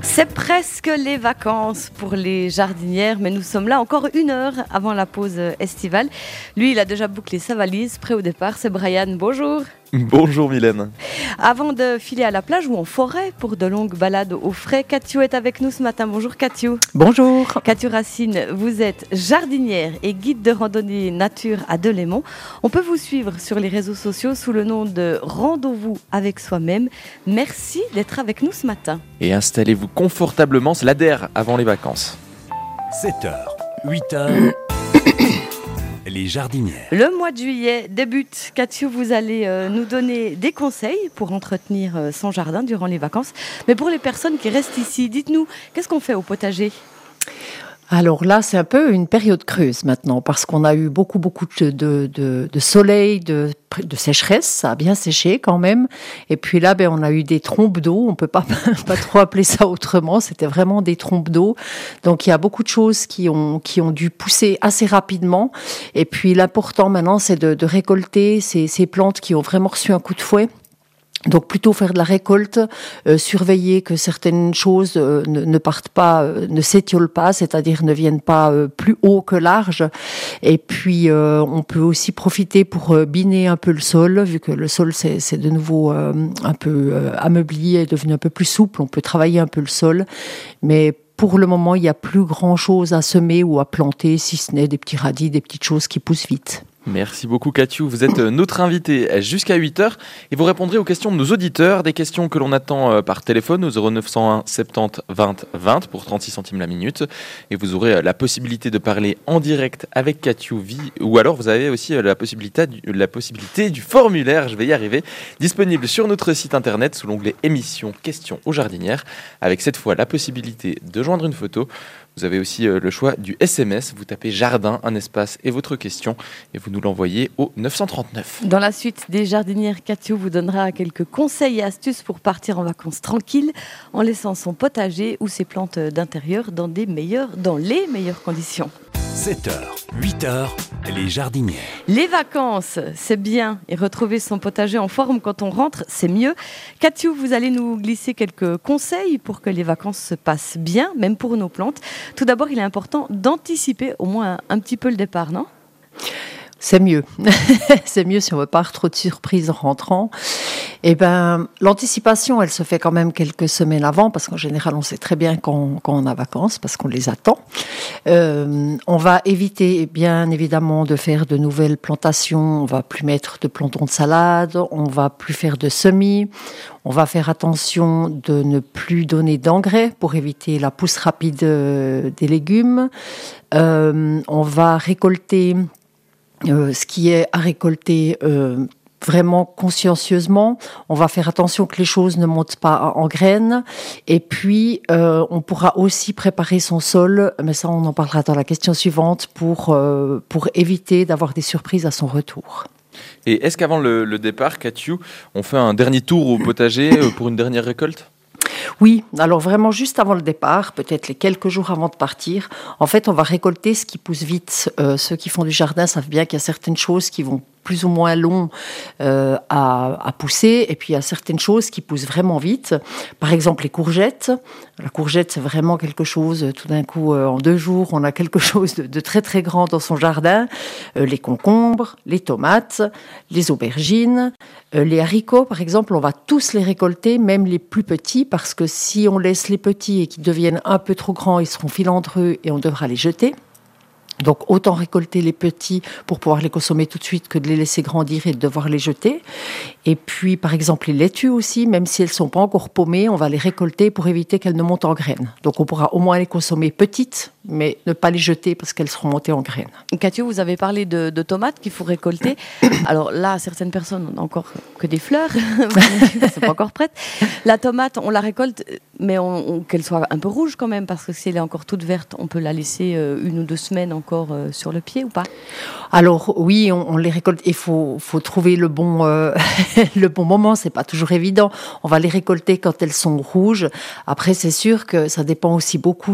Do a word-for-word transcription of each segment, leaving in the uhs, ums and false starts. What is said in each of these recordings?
C'est presque les vacances pour les jardinières, mais nous sommes là encore une heure avant la pause estivale. Lui, il a déjà bouclé sa valise, prêt au départ. C'est Brian, bonjour. Bonjour Mylène. Avant de filer à la plage ou en forêt pour de longues balades au frais, Cathiou est avec nous ce matin. Bonjour Cathiou. Bonjour. Cathiou Racine, vous êtes jardinière et guide de randonnée nature à Delémont. On peut vous suivre sur les réseaux sociaux sous le nom de Rendez-vous avec soi-même. Merci d'être avec nous ce matin. Et installez-vous confortablement, c'est l'A D E R avant les vacances. sept heures, huit heures, les jardinières. Le mois de juillet débute. Cathiou, vous allez euh, nous donner des conseils pour entretenir euh, son jardin durant les vacances. Mais pour les personnes qui restent ici, dites-nous, qu'est-ce qu'on fait au potager ? Alors là, c'est un peu une période creuse maintenant, parce qu'on a eu beaucoup, beaucoup de, de, de, de soleil, de, de sécheresse, ça a bien séché quand même. Et puis là, ben, on a eu des trompes d'eau, on peut pas, pas trop appeler ça autrement, c'était vraiment des trompes d'eau. Donc il y a beaucoup de choses qui ont, qui ont dû pousser assez rapidement. Et puis l'important maintenant, c'est de, de récolter ces, ces plantes qui ont vraiment reçu un coup de fouet. Donc plutôt faire de la récolte, euh, surveiller que certaines choses euh, ne, ne partent pas, euh, ne s'étiolent pas, c'est-à-dire ne viennent pas euh, plus haut que large. Et puis euh, on peut aussi profiter pour euh, biner un peu le sol, vu que le sol c'est, c'est de nouveau euh, un peu euh, ameubli et devenu un peu plus souple. On peut travailler un peu le sol, mais pour le moment il n'y a plus grand-chose à semer ou à planter, si ce n'est des petits radis, des petites choses qui poussent vite. Merci beaucoup Cathiou, vous êtes notre invité jusqu'à huit heures et vous répondrez aux questions de nos auditeurs, des questions que l'on attend par téléphone au zéro neuf cent un soixante-dix vingt vingt pour trente-six centimes la minute et vous aurez la possibilité de parler en direct avec Cathiou ou alors vous avez aussi la possibilité, la possibilité du formulaire, je vais y arriver, disponible sur notre site internet sous l'onglet émissions questions aux jardinières avec cette fois la possibilité de joindre une photo. Vous avez aussi le choix du S M S, vous tapez jardin, un espace et votre question et vous nous l'envoyez au neuf cent trente-neuf. Dans la suite des jardinières, Cathiou vous donnera quelques conseils et astuces pour partir en vacances tranquille en laissant son potager ou ses plantes d'intérieur dans, des meilleures, dans les meilleures conditions. sept heures, huit heures, les jardinières. Les vacances, c'est bien. Et retrouver son potager en forme quand on rentre, c'est mieux. Cathiou, vous allez nous glisser quelques conseils pour que les vacances se passent bien, même pour nos plantes. Tout d'abord, il est important d'anticiper au moins un, un petit peu le départ, non ? C'est mieux. C'est mieux si on ne veut pas avoir trop de surprises en rentrant. Eh ben, l'anticipation, elle se fait quand même quelques semaines avant, parce qu'en général, on sait très bien quand, quand on a vacances, parce qu'on les attend. Euh, on va éviter, bien évidemment, de faire de nouvelles plantations. On va plus mettre de plantons de salade. On va plus faire de semis. On va faire attention de ne plus donner d'engrais pour éviter la pousse rapide des légumes. Euh, on va récolter Euh, ce qui est à récolter euh, vraiment consciencieusement. On va faire attention que les choses ne montent pas en graines. Et puis, euh, on pourra aussi préparer son sol, mais ça, on en parlera dans la question suivante, pour, euh, pour éviter d'avoir des surprises à son retour. Et est-ce qu'avant le, le départ, Cathiou, on fait un dernier tour au potager pour une dernière récolte ? Oui, alors vraiment juste avant le départ, peut-être les quelques jours avant de partir, en fait on va récolter ce qui pousse vite. Euh, ceux qui font du jardin savent bien qu'il y a certaines choses qui vont plus ou moins long euh, à, à pousser, et puis il y a certaines choses qui poussent vraiment vite. Par exemple les courgettes. La courgette, c'est vraiment quelque chose, tout d'un coup, euh, en deux jours, on a quelque chose de, de très très grand dans son jardin. Euh, les concombres, les tomates, les aubergines, euh, les haricots, par exemple, on va tous les récolter, même les plus petits, parce que si on laisse les petits et qu'ils deviennent un peu trop grands, ils seront filandreux et on devra les jeter. Donc autant récolter les petits pour pouvoir les consommer tout de suite que de les laisser grandir et de devoir les jeter. Et puis par exemple les laitues aussi, même si elles ne sont pas encore paumées, on va les récolter pour éviter qu'elles ne montent en graines. Donc on pourra au moins les consommer petites, mais ne pas les jeter parce qu'elles seront montées en graines. Cathiou, vous avez parlé de, de tomates qu'il faut récolter. Alors là, certaines personnes n'ont encore que des fleurs, c'est pas encore prête. La tomate, on la récolte, mais on, on, qu'elle soit un peu rouge quand même, parce que si elle est encore toute verte, on peut la laisser euh, une ou deux semaines encore euh, sur le pied ou pas ? Alors oui, on, on les récolte. Il faut, faut trouver le bon, euh, le bon moment. C'est pas toujours évident. On va les récolter quand elles sont rouges. Après, c'est sûr que ça dépend aussi beaucoup du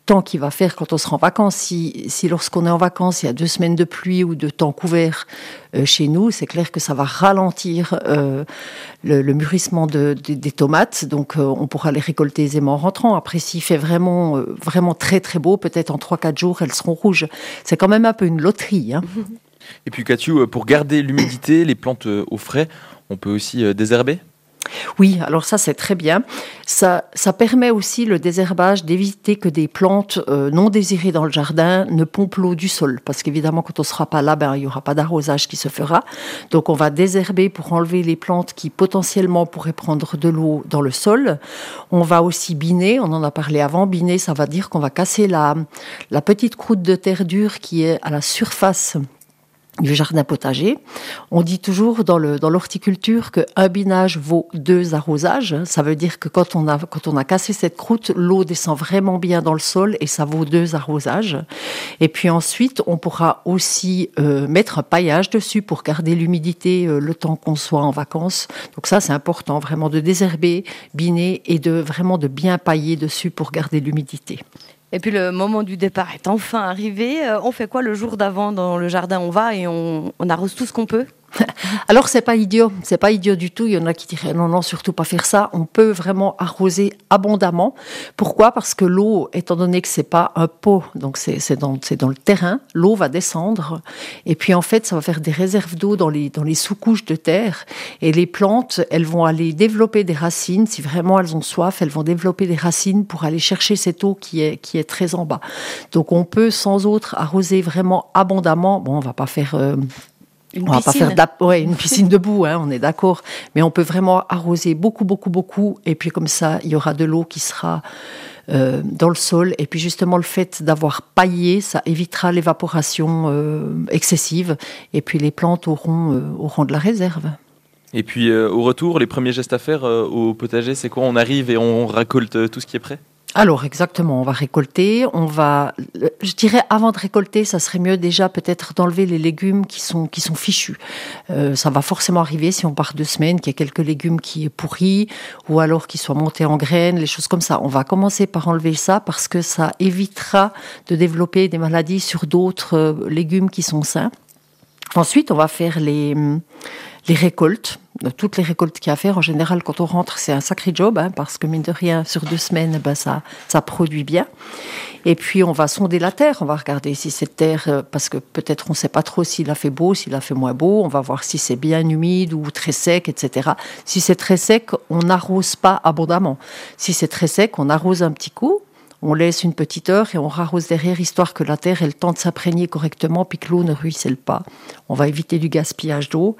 temps qu'il va faire quand on sera en vacances. Si, si lorsqu'on est en vacances, il y a deux semaines de pluie ou de temps couvert euh, chez nous, c'est clair que ça va ralentir euh, le, le mûrissement de, de, des tomates. Donc, euh, on pourra les récolter aisément en rentrant. Après, s'il fait vraiment, euh, vraiment très, très beau, peut-être en trois quatre jours, elles seront rouges. C'est quand même un peu une loterie, hein. Et puis, Cathy, pour garder l'humidité, les plantes au frais, on peut aussi désherber ? Oui, alors ça c'est très bien. Ça, ça permet aussi le désherbage d'éviter que des plantes euh, non désirées dans le jardin ne pompent l'eau du sol. Parce qu'évidemment, quand on ne sera pas là, ben, il n'y aura pas d'arrosage qui se fera. Donc on va désherber pour enlever les plantes qui potentiellement pourraient prendre de l'eau dans le sol. On va aussi biner, on en a parlé avant. Biner, ça va dire qu'on va casser la, la petite croûte de terre dure qui est à la surface du jardin potager. On dit toujours dans le dans l'horticulture qu'un binage vaut deux arrosages. Ça veut dire que quand on a quand on a cassé cette croûte, l'eau descend vraiment bien dans le sol et ça vaut deux arrosages. Et puis ensuite, on pourra aussi euh, mettre un paillage dessus pour garder l'humidité euh, le temps qu'on soit en vacances. Donc ça, c'est important vraiment de désherber, biner et de vraiment de bien pailler dessus pour garder l'humidité. Et puis le moment du départ est enfin arrivé. Euh, on fait quoi le jour d'avant dans le jardin ? On va et on, on arrose tout ce qu'on peut ? Alors c'est pas idiot, c'est pas idiot du tout. Il y en a qui diraient non non surtout pas faire ça. On peut vraiment arroser abondamment. Pourquoi ? Parce que l'eau, étant donné que c'est pas un pot, donc c'est c'est dans c'est dans le terrain, l'eau va descendre et puis en fait ça va faire des réserves d'eau dans les dans les sous-couches de terre et les plantes elles vont aller développer des racines. Si vraiment elles ont soif, elles vont développer des racines pour aller chercher cette eau qui est qui est très en bas. Donc on peut sans autre arroser vraiment abondamment. Bon, on va pas faire euh, Une on va piscine. pas faire de la, ouais, une piscine debout, hein, on est d'accord. Mais on peut vraiment arroser beaucoup, beaucoup, beaucoup. Et puis comme ça, il y aura de l'eau qui sera euh, dans le sol. Et puis justement, le fait d'avoir paillé, ça évitera l'évaporation euh, excessive. Et puis les plantes auront, euh, auront de la réserve. Et puis euh, au retour, les premiers gestes à faire euh, au potager, c'est quoi ? On arrive et on récolte euh, tout ce qui est prêt ? Alors exactement, on va récolter, on va, je dirais avant de récolter, ça serait mieux déjà peut-être d'enlever les légumes qui sont qui sont fichus. Euh, ça va forcément arriver si on part deux semaines qu'il y a quelques légumes qui est pourris ou alors qui soient montés en graines, les choses comme ça. On va commencer par enlever ça parce que ça évitera de développer des maladies sur d'autres euh, légumes qui sont sains. Ensuite, on va faire les les récoltes, toutes les récoltes qu'il y a à faire. En général, quand on rentre, c'est un sacré job, hein, parce que mine de rien, sur deux semaines, ben, ça, ça produit bien. Et puis, on va sonder la terre. On va regarder si cette terre, parce que peut-être on ne sait pas trop s'il a fait beau, s'il a fait moins beau. On va voir si c'est bien humide ou très sec, et cetera. Si c'est très sec, on n'arrose pas abondamment. Si c'est très sec, on arrose un petit coup. On laisse une petite heure et on rarrose derrière, histoire que la terre ait le temps de s'imprégner correctement, puis que l'eau ne ruisselle pas. On va éviter du gaspillage d'eau.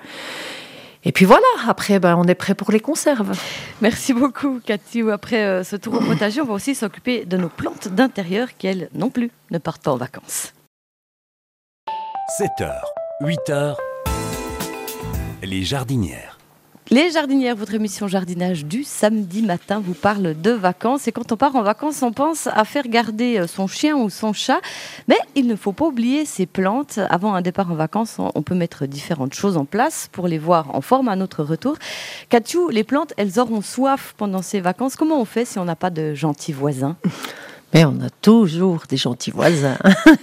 Et puis voilà, après, ben, on est prêt pour les conserves. Merci beaucoup, Cathy. Après euh, ce tour au potager, on va aussi s'occuper de nos plantes d'intérieur qui, elles, non plus, ne partent pas en vacances. sept heures, huit heures, les jardinières. Les jardinières, votre émission jardinage du samedi matin vous parle de vacances. Et quand on part en vacances, on pense à faire garder son chien ou son chat. Mais il ne faut pas oublier ces plantes. Avant un départ en vacances, on peut mettre différentes choses en place pour les voir en forme à notre retour. Cathy, les plantes, elles auront soif pendant ces vacances. Comment on fait si on n'a pas de gentils voisins ? Mais on a toujours des gentils voisins.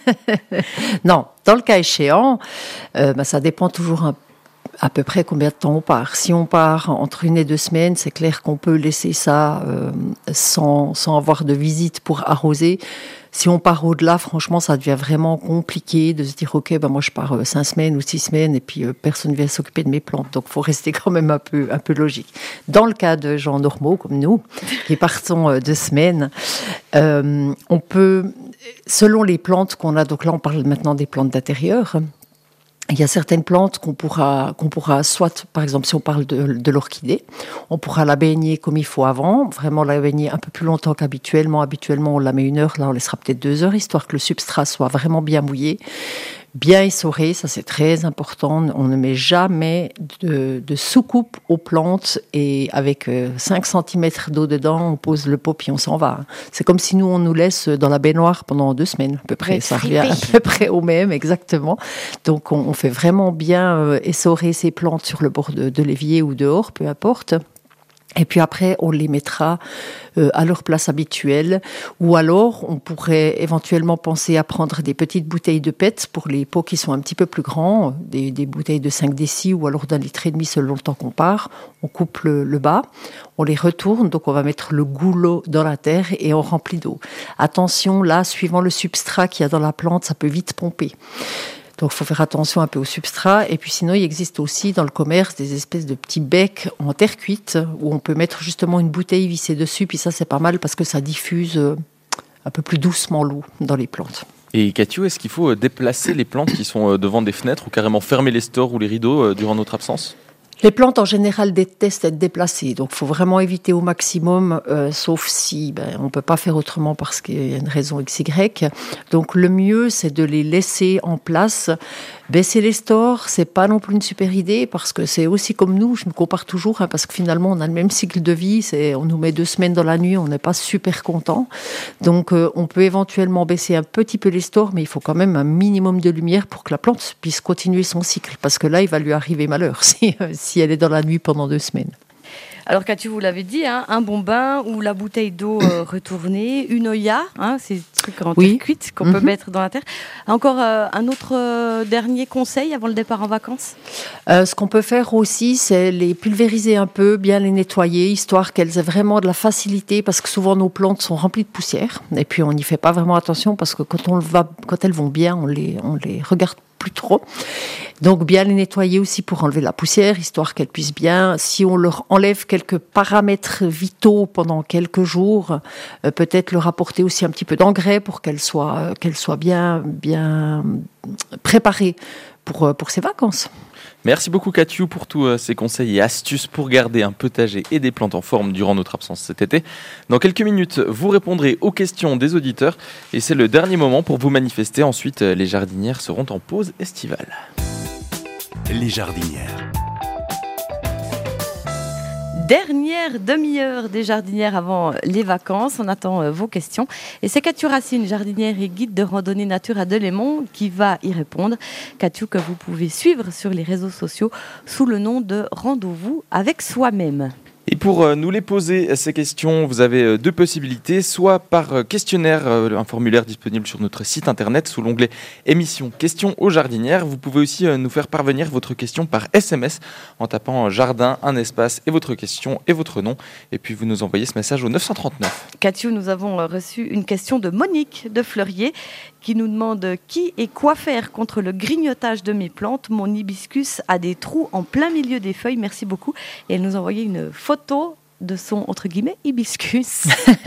Non, dans le cas échéant, euh, ben, ça dépend toujours un peu. À peu près combien de temps on part. Si on part entre une et deux semaines, c'est clair qu'on peut laisser ça euh, sans, sans avoir de visite pour arroser. Si on part au-delà, franchement, ça devient vraiment compliqué de se dire, ok, ben moi je pars euh, cinq semaines ou six semaines et puis euh, personne ne vient s'occuper de mes plantes. Donc, il faut rester quand même un peu, un peu logique. Dans le cas de gens normaux comme nous, qui partons euh, deux semaines, euh, on peut, selon les plantes qu'on a, donc là on parle maintenant des plantes d'intérieur. Il y a certaines plantes qu'on pourra, qu'on pourra soit, par exemple, si on parle de, de l'orchidée, on pourra la baigner comme il faut avant, vraiment la baigner un peu plus longtemps qu'habituellement. Habituellement, on la met une heure, là on laissera peut-être deux heures, histoire que le substrat soit vraiment bien mouillé. Bien essoré, ça c'est très important. On ne met jamais de, de soucoupe aux plantes et avec cinq centimètres d'eau dedans, on pose le pot puis on s'en va. C'est comme si nous on nous laisse dans la baignoire pendant deux semaines à peu près. Ça revient à peu près au même, exactement. Donc on, on fait vraiment bien euh, essorer ces plantes sur le bord de, de l'évier ou dehors, peu importe. Et puis après, on les mettra euh, à leur place habituelle. Ou alors, on pourrait éventuellement penser à prendre des petites bouteilles de P E T pour les pots qui sont un petit peu plus grands, des, des bouteilles de cinq décilitres ou alors d'un litre et demi selon le temps qu'on part. On coupe le, le bas, on les retourne, donc on va mettre le goulot dans la terre et on remplit d'eau. Attention, là, suivant le substrat qu'il y a dans la plante, ça peut vite pomper. Donc, il faut faire attention un peu au substrat. Et puis, sinon, il existe aussi dans le commerce des espèces de petits becs en terre cuite où on peut mettre justement une bouteille vissée dessus. Puis ça, c'est pas mal parce que ça diffuse un peu plus doucement l'eau dans les plantes. Et Cathy, est-ce qu'il faut déplacer les plantes qui sont devant des fenêtres ou carrément fermer les stores ou les rideaux durant notre absence ? Les plantes, en général, détestent être déplacées. Donc, il faut vraiment éviter au maximum, euh, sauf si ben, on ne peut pas faire autrement parce qu'il y a une raison X Y. Donc, le mieux, c'est de les laisser en place. Baisser les stores, c'est pas non plus une super idée parce que c'est aussi comme nous, je me compare toujours, hein, parce que finalement, on a le même cycle de vie. C'est, on nous met deux semaines dans la nuit, on n'est pas super content. Donc, euh, on peut éventuellement baisser un petit peu les stores, mais il faut quand même un minimum de lumière pour que la plante puisse continuer son cycle. Parce que là, il va lui arriver malheur si, si elle est dans la nuit pendant deux semaines. Alors, Cathy, vous l'avez dit, hein, un bon bain ou la bouteille d'eau euh, retournée, une oya, hein, ces trucs en oui. terre cuite qu'on mm-hmm. peut mettre dans la terre. Encore euh, un autre euh, dernier conseil avant le départ en vacances ? euh, Ce qu'on peut faire aussi, c'est les pulvériser un peu, bien les nettoyer, histoire qu'elles aient vraiment de la facilité, parce que souvent nos plantes sont remplies de poussière, et puis on n'y fait pas vraiment attention, parce que quand, on le va, quand elles vont bien, on les, on les regarde plus trop. Donc, bien les nettoyer aussi pour enlever la poussière, histoire qu'elles puissent bien. Si on leur enlève quelques paramètres vitaux pendant quelques jours, euh, peut-être leur apporter aussi un petit peu d'engrais pour qu'elles soient, euh, qu'elles soient bien, bien préparées pour, euh, pour ces vacances. Merci beaucoup Cathy pour tous euh, ces conseils et astuces pour garder un potager et des plantes en forme durant notre absence cet été. Dans quelques minutes, vous répondrez aux questions des auditeurs et c'est le dernier moment pour vous manifester. Ensuite, les jardinières seront en pause estivale. Les jardinières. Dernière demi-heure des jardinières avant les vacances. On attend vos questions. Et c'est Cathy Racine, jardinière et guide de randonnée nature à Delémont, qui va y répondre. Cathy, que vous pouvez suivre sur les réseaux sociaux sous le nom de Rendez-vous avec soi-même. Et pour nous les poser, ces questions, vous avez deux possibilités, soit par questionnaire, un formulaire disponible sur notre site internet sous l'onglet émission questions aux jardinières. Vous pouvez aussi nous faire parvenir votre question par S M S en tapant jardin, un espace et votre question et votre nom. Et puis vous nous envoyez ce message au neuf cent trente-neuf. Cathy, nous avons reçu une question de Monique de Fleurier qui nous demande qui et quoi faire contre le grignotage de mes plantes. Mon hibiscus a des trous en plein milieu des feuilles. Merci beaucoup. Et elle nous a envoyé une photo de son, entre guillemets, hibiscus.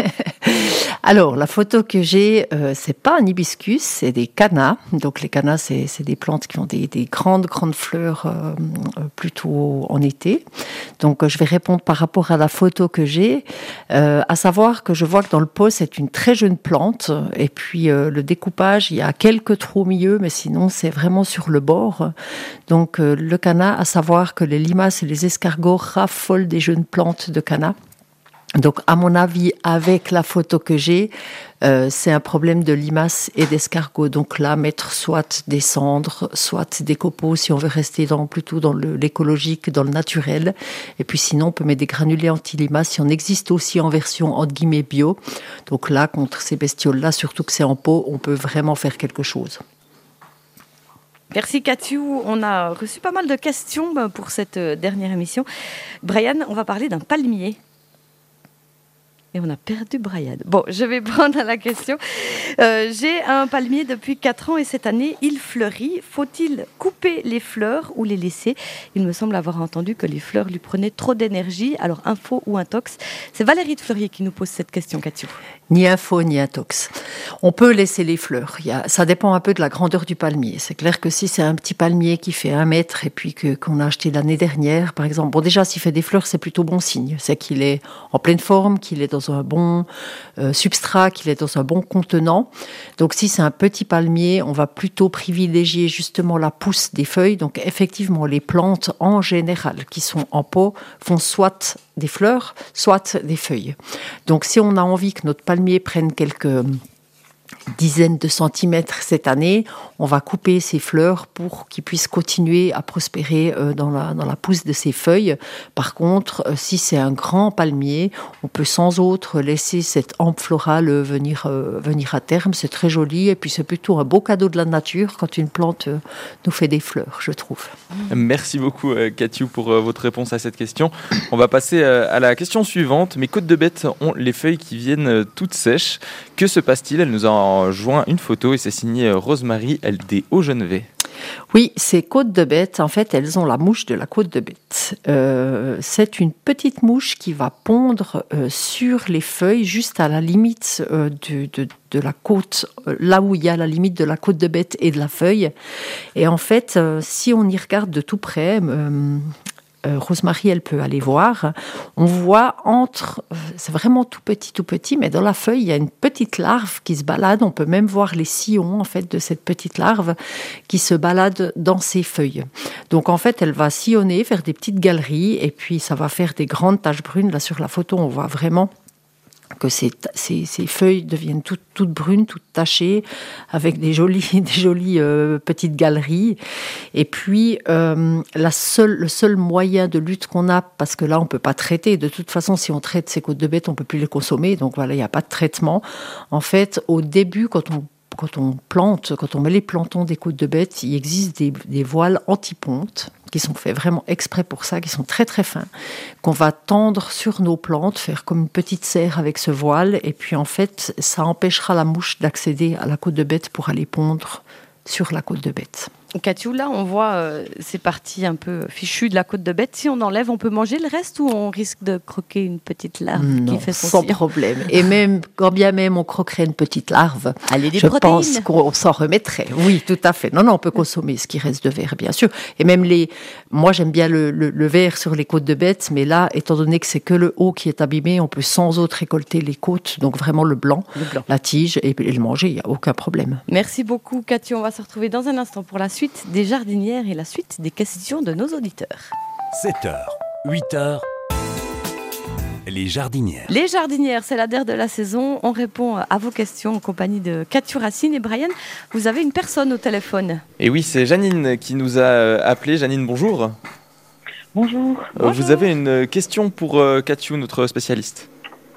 Alors, la photo que j'ai, euh, c'est pas un hibiscus, c'est des cannas. Donc, les cannas, c'est, c'est des plantes qui ont des, des grandes, grandes fleurs euh, plutôt en été. Donc, euh, je vais répondre par rapport à la photo que j'ai, euh, à savoir que je vois que dans le pot, c'est une très jeune plante. Et puis, euh, le découpage, il y a quelques trous au milieu, mais sinon, c'est vraiment sur le bord. Donc, euh, le canna, à savoir que les limaces et les escargots raffolent des jeunes plantes de canna. Donc, à mon avis, avec la photo que j'ai, euh, c'est un problème de limaces et d'escargots. Donc là, mettre soit des cendres, soit des copeaux, si on veut rester dans, plutôt dans le, l'écologique, dans le naturel. Et puis sinon, on peut mettre des granulés anti-limaces. Si on existe aussi en version, entre guillemets, bio. Donc là, contre ces bestioles-là, surtout que c'est en pot, on peut vraiment faire quelque chose. Merci Cathy. On a reçu pas mal de questions pour cette dernière émission. Brian, on va parler d'un palmier. Et on a perdu Brian. Bon, je vais prendre la question. Euh, j'ai un palmier depuis quatre ans et cette année, il fleurit. Faut-il couper les fleurs ou les laisser ? Il me semble avoir entendu que les fleurs lui prenaient trop d'énergie. Alors, info ou intox ? C'est Valérie de Fleurier qui nous pose cette question, Cathy. Ni info, ni intox. On peut laisser les fleurs. Il y a, ça dépend un peu de la grandeur du palmier. C'est clair que si c'est un petit palmier qui fait un mètre et puis que, qu'on a acheté l'année dernière, par exemple, bon, déjà, s'il fait des fleurs, c'est plutôt bon signe. C'est qu'il est en pleine forme, qu'il est dans un bon euh, substrat, qu'il est dans un bon contenant. Donc, si c'est un petit palmier, on va plutôt privilégier justement la pousse des feuilles. Donc, effectivement, les plantes en général qui sont en pot font soit des fleurs, soit des feuilles. Donc, si on a envie que notre palmier prenne quelques dizaines de centimètres cette année, on va couper ces fleurs pour qu'ils puissent continuer à prospérer euh, dans la, dans la pousse de ces feuilles. Par contre, euh, si c'est un grand palmier, on peut sans autre laisser cette hampe florale venir, euh, venir à terme. C'est très joli et puis c'est plutôt un beau cadeau de la nature quand une plante euh, nous fait des fleurs, je trouve. Merci beaucoup euh, Cathiou pour euh, votre réponse à cette question. On va passer euh, à la question suivante. Mes côtes de bête ont les feuilles qui viennent euh, toutes sèches. Que se passe-t-il ? Elle nous a joint une photo et c'est signé euh, Rosemary, elle des Hauts-Genevet. Oui, ces côtes de bête, en fait, elles ont la mouche de la côte de bête. Euh, c'est une petite mouche qui va pondre euh, sur les feuilles, juste à la limite euh, de, de, de la côte, euh, là où il y a la limite de la côte de bête et de la feuille. Et en fait, euh, si on y regarde de tout près, euh, Euh, Rosemary, elle peut aller voir. On voit entre, c'est vraiment tout petit, tout petit, mais dans la feuille, il y a une petite larve qui se balade. On peut même voir les sillons, en fait, de cette petite larve qui se balade dans ces feuilles. Donc, en fait, elle va sillonner, faire des petites galeries, et puis ça va faire des grandes taches brunes. Là, sur la photo, on voit vraiment que ces, ces, ces feuilles deviennent toutes, toutes brunes, toutes tachées, avec des jolies, des jolies euh, petites galeries. Et puis, euh, la seule, le seul moyen de lutte qu'on a, parce que là, on ne peut pas traiter. De toute façon, si on traite ces côtes de bête, on ne peut plus les consommer. Donc voilà, il n'y a pas de traitement. En fait, au début, quand on Quand on plante, quand on met les plantons des côtes de bête, il existe des, des voiles anti-ponte qui sont faits vraiment exprès pour ça, qui sont très très fins, qu'on va tendre sur nos plantes, faire comme une petite serre avec ce voile, et puis en fait, ça empêchera la mouche d'accéder à la côte de bête pour aller pondre sur la côte de bête. Cathiou, là, on voit euh, ces parties un peu fichues de la côte de bête. Si on enlève, on peut manger le reste ou on risque de croquer une petite larve non, qui fait son sans sillon. problème. Et même, quand bien même on croquerait une petite larve, Allez, des je protéines. pense qu'on s'en remettrait. Oui, tout à fait. Non, non, on peut consommer ce qui reste de verre, bien sûr. Et même les... Moi, j'aime bien le, le, le verre sur les côtes de bête, mais là, étant donné que c'est que le haut qui est abîmé, on peut sans autre récolter les côtes, donc vraiment le blanc, Le blanc. la tige, et, et le manger, il n'y a aucun problème. Merci beaucoup, Cathiou. On va se retrouver dans un instant pour la suite des jardinières et la suite des questions de nos auditeurs. sept heures, huit heures, les jardinières. Les jardinières, c'est la dernière de la saison. On répond à vos questions en compagnie de Cathiou Racine. Et Brian, vous avez une personne au téléphone. Et oui, c'est Janine qui nous a euh, appelé. Janine, bonjour. Bonjour. Euh, vous avez une question pour euh, Cathiou, notre spécialiste.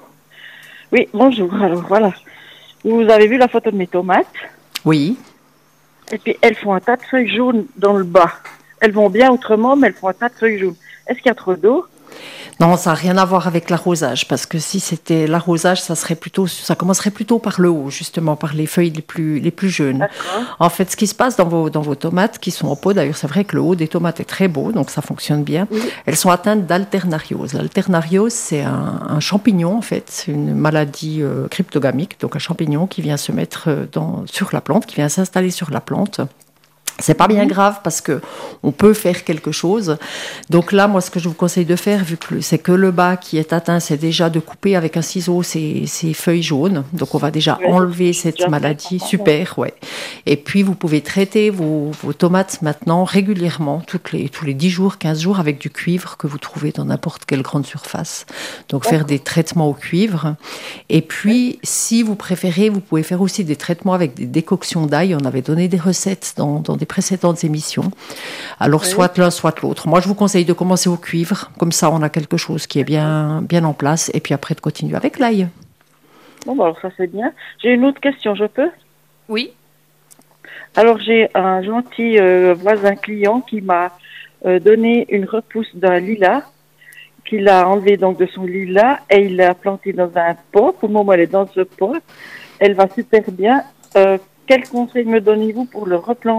Oui, bonjour. Alors voilà, vous avez vu la photo de mes tomates. Oui. Et puis elles font un tas de feuilles jaunes dans le bas. Elles vont bien autrement, mais elles font un tas de feuilles jaunes. Est-ce qu'il y a trop d'eau ? Non, ça n'a rien à voir avec l'arrosage, parce que si c'était l'arrosage, ça serait plutôt, ça commencerait plutôt par le haut, justement, par les feuilles les plus, les plus jeunes. D'accord. En fait, ce qui se passe dans vos, dans vos tomates, qui sont en pot, d'ailleurs, c'est vrai que le haut des tomates est très beau, donc ça fonctionne bien. Oui. Elles sont atteintes d'alternariose. L'alternariose, c'est un, un champignon, en fait, c'est une maladie euh, cryptogamique, donc un champignon qui vient se mettre dans, sur la plante, qui vient s'installer sur la plante. C'est pas bien grave parce que on peut faire quelque chose. Donc là, moi, ce que je vous conseille de faire, vu que c'est que le bas qui est atteint, c'est déjà de couper avec un ciseau ces, ces feuilles jaunes. Donc on va déjà Ouais, enlever cette déjà maladie. fait. Super, ouais. Et puis vous pouvez traiter vos, vos tomates maintenant régulièrement, toutes les, tous les dix jours, quinze jours, avec du cuivre que vous trouvez dans n'importe quelle grande surface. Donc faire des traitements au cuivre. Et puis, si vous préférez, vous pouvez faire aussi des traitements avec des décoctions d'ail. On avait donné des recettes dans, dans des précédentes émissions. Alors, Oui. soit l'un, soit l'autre. Moi, je vous conseille de commencer au cuivre. Comme ça, on a quelque chose qui est bien, bien en place. Et puis après, de continuer avec l'ail. Bon, bah, alors ça c'est bien. J'ai une autre question, je peux ? Oui. Alors j'ai un gentil euh, voisin client qui m'a euh, donné une repousse d'un lilas, qu'il a enlevé donc de son lilas et il l'a planté dans un pot. Pour le moment, elle est dans ce pot. Elle va super bien. Euh, quel conseil me donnez-vous pour le replanter ?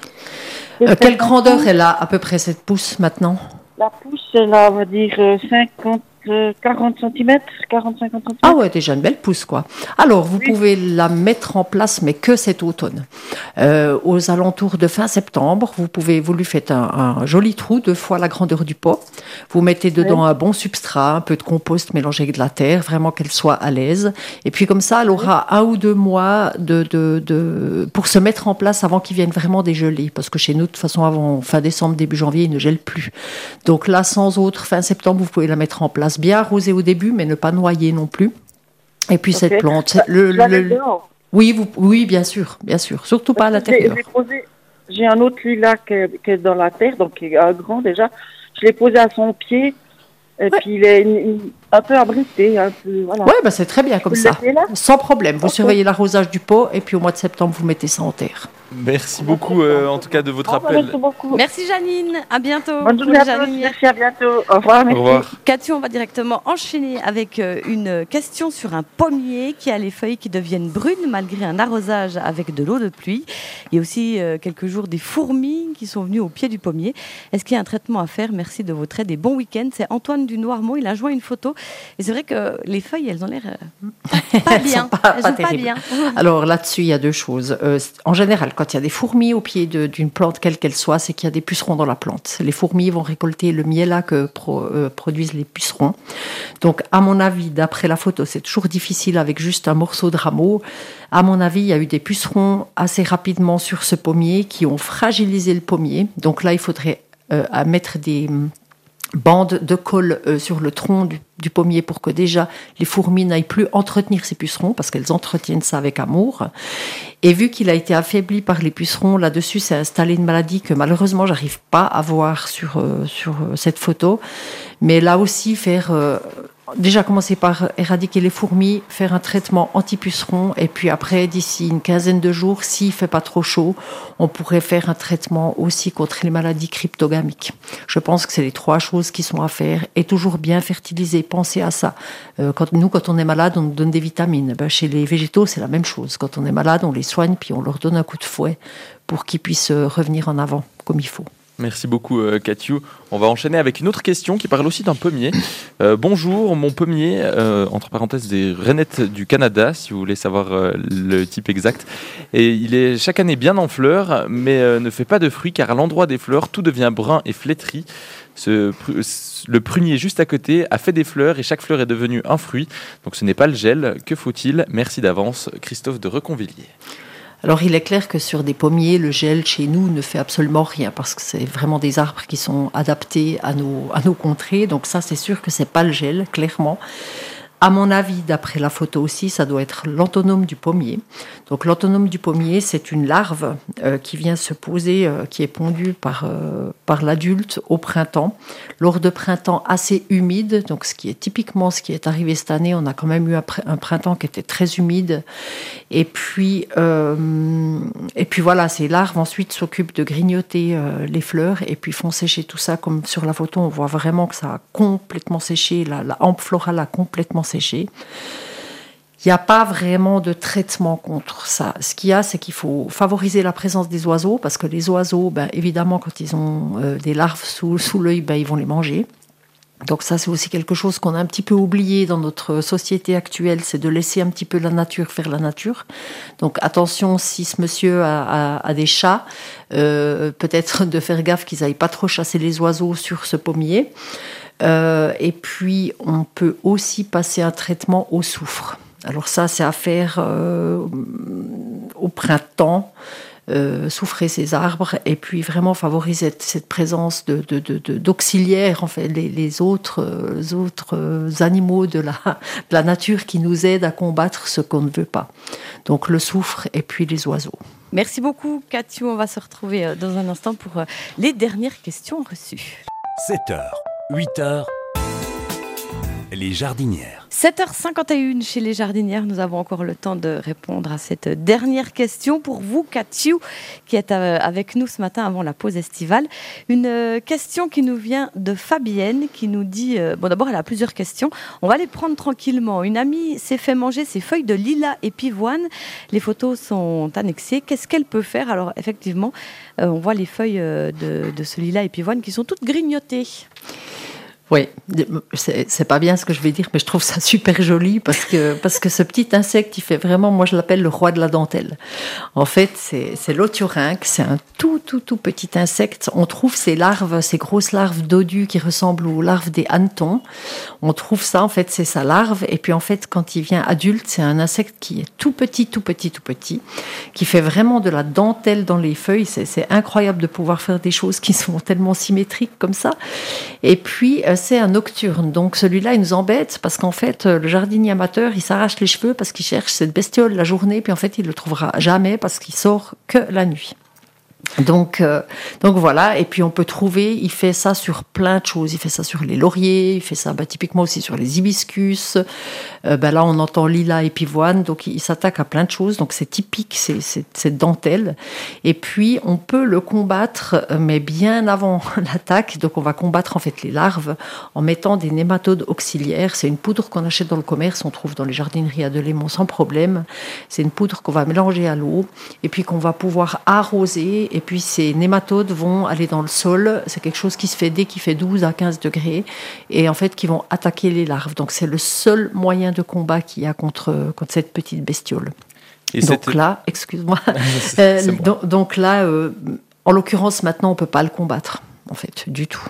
Euh, quelle grandeur elle a à peu près cette pousse maintenant ? La pousse, elle a, on va dire, euh, cinquante, euh, quarante centimètres, quarante à cinquante centimètres. Ah ouais, déjà une belle pousse, quoi. Alors, vous Oui. pouvez la mettre en place, mais que cet automne. Euh, aux alentours de fin septembre, vous pouvez, vous lui faites un, un joli trou, deux fois la grandeur du pot. Vous mettez dedans Oui. un bon substrat, un peu de compost mélangé avec de la terre, vraiment qu'elle soit à l'aise. Et puis comme ça, elle aura un ou deux mois de, de, de, pour se mettre en place avant qu'il vienne vraiment dégeler. Parce que chez nous, de toute façon, avant fin décembre, début janvier, il ne gèle plus. Donc là, sans autre, fin septembre, vous pouvez la mettre en place. Bien arroser au début, mais ne pas noyer non plus. Et puis Ok. cette plante, le, Je la mets le- dehors. Oui, vous, oui, bien sûr, bien sûr. Surtout pas à l'intérieur. J'ai, j'ai, posé, j'ai un autre lilas qui est, qui est dans la terre, donc qui est euh, grand déjà. Je l'ai posé à son pied. Et ouais. puis il est une, une, un peu abrité, un peu, voilà. Oui, bah c'est très bien comme vous ça. Sans problème. Vous okay. surveillez l'arrosage du pot et puis au mois de septembre, vous mettez ça en terre. Merci beaucoup euh, en tout cas de votre oh, appel. Merci beaucoup. Merci Janine, à bientôt. Bonne journée à tous, merci, à bientôt. Au revoir, merci. Au revoir. Cathy, on va directement enchaîner avec une question sur un pommier qui a les feuilles qui deviennent brunes malgré un arrosage avec de l'eau de pluie. Il y a aussi euh, quelques jours des fourmis qui sont venues au pied du pommier. Est-ce qu'il y a un traitement à faire? Merci de votre aide et bon week-end. C'est Antoine du Noirmont, il a joint une photo. Et c'est vrai que les feuilles, elles ont l'air euh, pas bien. pas, elles pas, sont pas bien. Alors là-dessus, il y a deux choses. Euh, en général, quand il y a des fourmis au pied de, d'une plante, quelle qu'elle soit, c'est qu'il y a des pucerons dans la plante. Les fourmis vont récolter le miel que pro, euh, produisent les pucerons. Donc, à mon avis, d'après la photo, c'est toujours difficile avec juste un morceau de rameau. À mon avis, il y a eu des pucerons assez rapidement sur ce pommier qui ont fragilisé le pommier. Donc là, il faudrait euh, mettre des bandes de colle euh, sur le tronc du, du pommier pour que déjà les fourmis n'aillent plus entretenir ces pucerons parce qu'elles entretiennent ça avec amour. Et vu qu'il a été affaibli par les pucerons, là-dessus s'est installé une maladie que malheureusement j'arrive pas à voir sur, euh, sur cette photo. Mais là aussi, faire... Euh, Déjà commencer par éradiquer les fourmis, faire un traitement anti-puceron et puis après, d'ici une quinzaine de jours, s'il ne fait pas trop chaud, on pourrait faire un traitement aussi contre les maladies cryptogamiques. Je pense que c'est les trois choses qui sont à faire et toujours bien fertiliser. Pensez à ça. Euh, quand, nous, quand on est malade, on nous donne des vitamines. Ben, chez les végétaux, c'est la même chose. Quand on est malade, on les soigne puis on leur donne un coup de fouet pour qu'ils puissent revenir en avant comme il faut. Merci beaucoup, euh, Cathy. On va enchaîner avec une autre question qui parle aussi d'un pommier. Euh, bonjour, mon pommier, euh, entre parenthèses, des rainettes du Canada, si vous voulez savoir euh, le type exact. Et il est chaque année bien en fleurs, mais euh, ne fait pas de fruits, car à l'endroit des fleurs, tout devient brun et flétri. Ce, le prunier juste à côté a fait des fleurs et chaque fleur est devenue un fruit. Donc ce n'est pas le gel. Que faut-il? Merci d'avance, Christophe de Reconvilliers. Alors, il est clair que sur des pommiers, le gel, chez nous, ne fait absolument rien parce que c'est vraiment des arbres qui sont adaptés à nos, à nos contrées. Donc ça, c'est sûr que c'est pas le gel, clairement. À mon avis, d'après la photo aussi, ça doit être l'anthonomme du pommier. Donc l'anthonomme du pommier, c'est une larve euh, qui vient se poser, euh, qui est pondue par, euh, par l'adulte au printemps, lors de printemps assez humides. Donc ce qui est typiquement ce qui est arrivé cette année, on a quand même eu un, pr- un printemps qui était très humide. Et puis, euh, et puis voilà, ces larves ensuite s'occupent de grignoter euh, les fleurs et puis font sécher tout ça. Comme sur la photo, on voit vraiment que ça a complètement séché, la, la hampe florale a complètement séché. Il n'y a pas vraiment de traitement contre ça. Ce qu'il y a, c'est qu'il faut favoriser la présence des oiseaux, parce que les oiseaux, ben, évidemment, quand ils ont euh, des larves sous, sous l'œil, ben, ils vont les manger. Donc ça, c'est aussi quelque chose qu'on a un petit peu oublié dans notre société actuelle, c'est de laisser un petit peu la nature faire la nature. Donc attention, si ce monsieur a, a, a des chats, euh, peut-être de faire gaffe qu'ils n'aillent pas trop chasser les oiseaux sur ce pommier. Euh, et puis, on peut aussi passer un traitement au soufre. Alors ça, c'est à faire euh, au printemps, euh, soufrer ces arbres et puis vraiment favoriser cette, cette présence de, de, de, de, d'auxiliaires, en fait, les, les autres, euh, autres animaux de la, de la nature qui nous aident à combattre ce qu'on ne veut pas. Donc le soufre et puis les oiseaux. Merci beaucoup, Cathy. On va se retrouver dans un instant pour les dernières questions reçues. sept heures, huit heures, les jardinières. sept heures cinquante et une chez les jardinières. Nous avons encore le temps de répondre à cette dernière question pour vous, Cathy, qui est avec nous ce matin avant la pause estivale. Une question qui nous vient de Fabienne, qui nous dit... Bon, d'abord, elle a plusieurs questions. On va les prendre tranquillement. Une amie s'est fait manger ses feuilles de lilas et pivoine. Les photos sont annexées. Qu'est-ce qu'elle peut faire? Alors, effectivement, euh, on voit les feuilles de, de ce lilas et pivoine qui sont toutes grignotées. Oui, c'est, c'est pas bien ce que je vais dire, mais je trouve ça super joli parce que, parce que ce petit insecte, il fait vraiment, moi je l'appelle le roi de la dentelle. En fait, c'est, c'est l'otiorynque, c'est un tout, tout, tout petit insecte. On trouve ces larves, ces grosses larves dodues qui ressemblent aux larves des hannetons. On trouve ça, en fait, c'est sa larve. Et puis, en fait, quand il vient adulte, c'est un insecte qui est tout petit, tout petit, tout petit, qui fait vraiment de la dentelle dans les feuilles. C'est, c'est incroyable de pouvoir faire des choses qui sont tellement symétriques comme ça. Et puis, euh, c'est un nocturne. Donc celui-là, il nous embête parce qu'en fait, euh, le jardinier amateur, il s'arrache les cheveux parce qu'il cherche cette bestiole la journée, puis en fait, il ne le trouvera jamais parce qu'il sort que la nuit. Donc, euh, donc voilà, et puis on peut trouver, il fait ça sur plein de choses, il fait ça sur les lauriers, il fait ça bah, typiquement aussi sur les hibiscus, euh, bah, là on entend lilas et pivoine, donc il, il s'attaque à plein de choses, donc c'est typique, c'est, c'est, cette dentelle, et puis on peut le combattre, mais bien avant l'attaque, donc on va combattre en fait les larves en mettant des nématodes auxiliaires, c'est une poudre qu'on achète dans le commerce, on trouve dans les jardineries à Delémont sans problème, c'est une poudre qu'on va mélanger à l'eau, et puis qu'on va pouvoir arroser. Et puis ces nématodes vont aller dans le sol. C'est quelque chose qui se fait dès qu'il fait douze à quinze degrés. Et en fait, qui vont attaquer les larves. Donc c'est le seul moyen de combat qu'il y a contre, contre cette petite bestiole. Et donc cette... là, excuse-moi. c'est, c'est euh, bon. donc, donc là, euh, en l'occurrence, maintenant, on ne peut pas le combattre, en fait, du tout.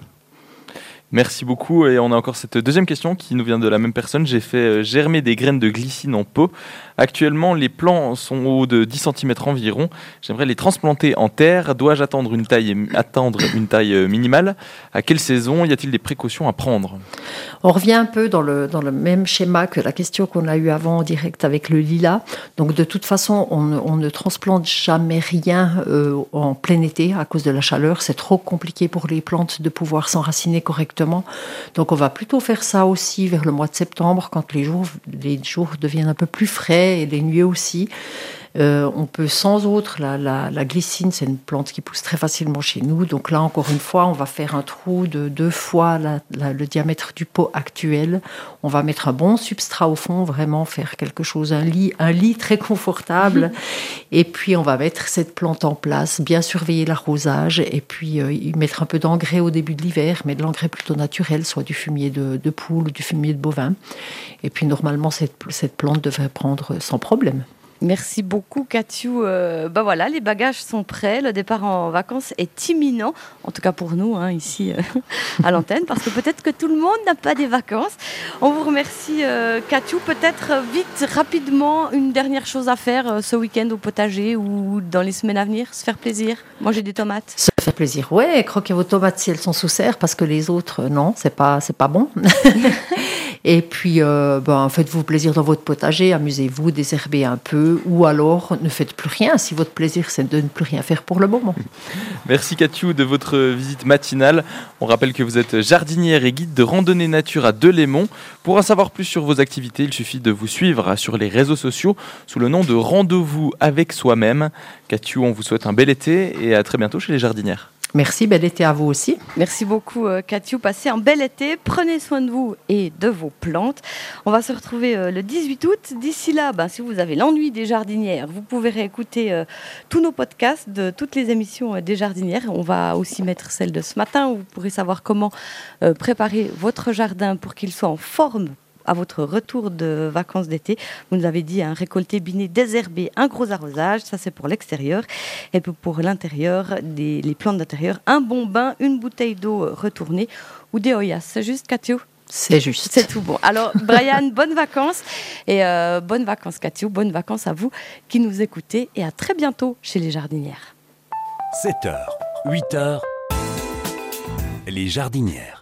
Merci beaucoup. Et on a encore cette deuxième question qui nous vient de la même personne. J'ai fait germer des graines de glycine en pot. Actuellement, les plants sont hauts de dix centimètres environ. J'aimerais les transplanter en terre. Dois-je attendre une taille, attendre une taille minimale ? À quelle saison ? Y a-t-il des précautions à prendre ? On revient un peu dans le, dans le même schéma que la question qu'on a eue avant en direct avec le lilas. Donc de toute façon, on, on ne transplante jamais rien euh, en plein été à cause de la chaleur. C'est trop compliqué pour les plantes de pouvoir s'enraciner correctement. Donc on va plutôt faire ça aussi vers le mois de septembre, quand les jours, les jours deviennent un peu plus frais et les nuits aussi. Euh, on peut sans autre, la, la, la glycine, c'est une plante qui pousse très facilement chez nous. Donc là, encore une fois, on va faire un trou de deux fois la, la, le diamètre du pot actuel. On va mettre un bon substrat au fond, vraiment faire quelque chose, un lit, un lit très confortable. Et puis, on va mettre cette plante en place, bien surveiller l'arrosage et puis euh, mettre un peu d'engrais au début de l'hiver, mais de l'engrais plutôt naturel, soit du fumier de, de poule ou du fumier de bovin. Et puis, normalement, cette, cette plante devrait prendre sans problème. Merci beaucoup, Katiou. Euh, bah voilà, les bagages sont prêts. Le départ en vacances est imminent, en tout cas pour nous, hein, ici euh, à l'antenne, parce que peut-être que tout le monde n'a pas des vacances. On vous remercie, euh, Katiou. Peut-être euh, vite, rapidement, une dernière chose à faire euh, ce week-end au potager ou dans les semaines à venir, se faire plaisir, manger des tomates. Se faire plaisir, ouais. Croquez vos tomates si elles sont sous serre, parce que les autres, non, c'est pas, c'est pas bon. Et puis, euh, ben, faites-vous plaisir dans votre potager, amusez-vous, désherbez un peu, ou alors ne faites plus rien, si votre plaisir c'est de ne plus rien faire pour le moment. Merci Katiou de votre visite matinale. On rappelle que vous êtes jardinière et guide de randonnée nature à Delémont. Pour en savoir plus sur vos activités, il suffit de vous suivre sur les réseaux sociaux sous le nom de Rendez-vous avec soi-même. Katiou, on vous souhaite un bel été et à très bientôt chez les jardinières. Merci, bel été à vous aussi. Merci beaucoup, euh, Katiou. Passez un bel été. Prenez soin de vous et de vos plantes. On va se retrouver euh, le dix-huit août. D'ici là, ben, si vous avez l'ennui des jardinières, vous pouvez réécouter euh, tous nos podcasts de toutes les émissions euh, des jardinières. On va aussi mettre celle de ce matin où vous pourrez savoir comment euh, préparer votre jardin pour qu'il soit en forme à votre retour de vacances d'été. Vous nous avez dit un récolté, biné, désherbé, un gros arrosage, ça c'est pour l'extérieur. Et puis pour l'intérieur, des, les plantes d'intérieur, un bon bain, une bouteille d'eau retournée ou des Oyas. C'est juste, Katiou ? C'est juste. C'est tout bon. Alors, Brian, bonnes vacances. Et euh, bonnes vacances, Katiou. Bonnes vacances à vous qui nous écoutez. Et à très bientôt chez les jardinières. sept heures, huit heures, les jardinières.